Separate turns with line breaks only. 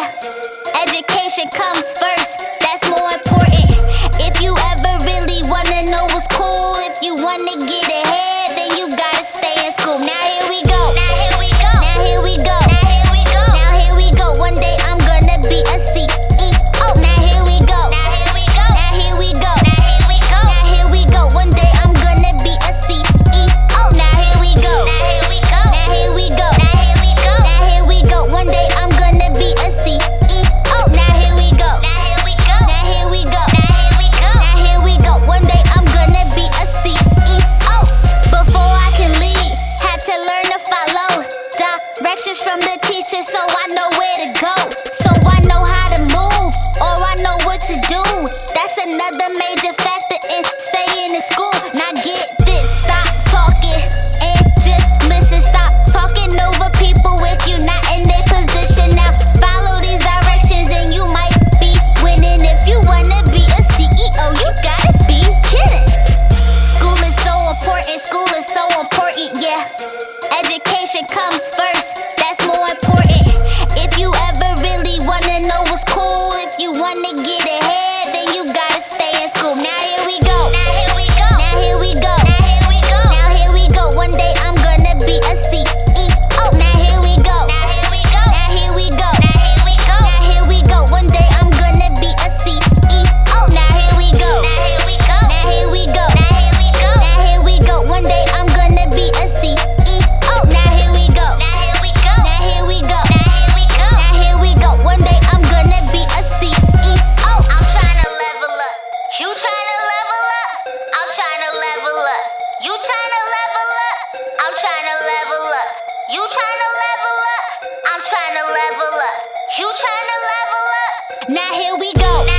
yeah. Education comes first, that's more important. If you ever really wanna know what's cool, if you wanna get ahead, then you gotta stay in school. Now here we go. Now here we go. Now here we go. Now here we go. Now here we go. One day I'm gonna be a CEO. Now here we go. Now here we go. Now here we go. Now here we go. Now here we go. One day I'm gonna be a CEO. Now here we go. Now here we go. Now here we go. Now here we go. Now here we go. One day I'm gonna be a CEO. Now here we go. Now here we go. Now here we go. Now here we go. Now here we go. One day I'm gonna be a CEO. Before I can lead, had to learn to follow directions from the teacher, so I know where to go. So I know how to move, or I know what to do. That's another major factor in staying in school. Now get this, stop talking and just listen. Stop talking over people if you're not in their position. Now follow these directions and you might be winning. If you wanna be a CEO, you gotta be kidding. School is so important, school is so important, yeah. Education comes first, that's more important. If you ever really wanna know what's cool, if you wanna get ahead, then you gotta stay in school. Now here we go. Now here we go. Now here we go. Now here we go. Now here we go. One day I'm gonna be a CEO. Now here we go. Now here we go. Now here we go. Now here we go. Now here we go. One day I'm gonna be a CEO. Now here we go. Now here we go. Now here we go. Now here we go. Now here we go. One day I'm gonna be a CEO. Now here we go. Now here we go. Now here we go. Now here we go. Now here we go. One day I'm gonna be a CEO. I'm trying to level up. You trying to level up? I'm trying to level up. You trying to level up? I'm trying to level up. You trying to level up? I'm trying to level up. You trying to level up? Now here we go.